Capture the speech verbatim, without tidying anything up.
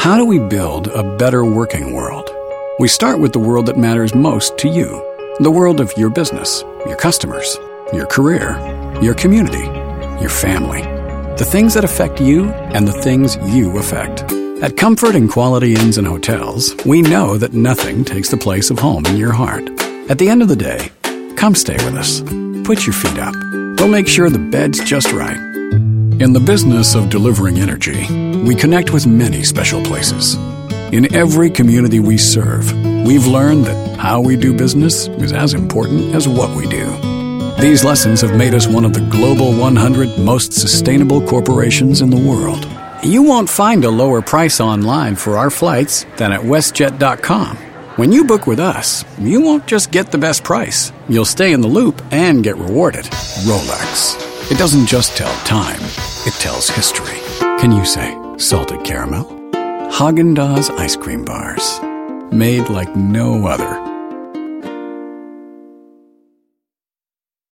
How do we build a better working world? We start with the world that matters most to you. The world of your business, your customers, your career, your community, your family. The things that affect you and the things you affect. At Comfort and Quality Inns and Hotels, we know that nothing takes the place of home in your heart. At the end of the day, come stay with us. Put your feet up. We'll make sure the bed's just right. In the business of delivering energy, we connect with many special places. In every community we serve, we've learned that how we do business is as important as what we do. These lessons have made us one of the global one hundred most sustainable corporations in the world. You won't find a lower price online for our flights than at WestJet dot com. When you book with us, you won't just get the best price. You'll stay in the loop and get rewarded. Rolex. It doesn't just tell time, it tells history. Can you say salted caramel? Haagen-Dazs ice cream bars. Made like no other.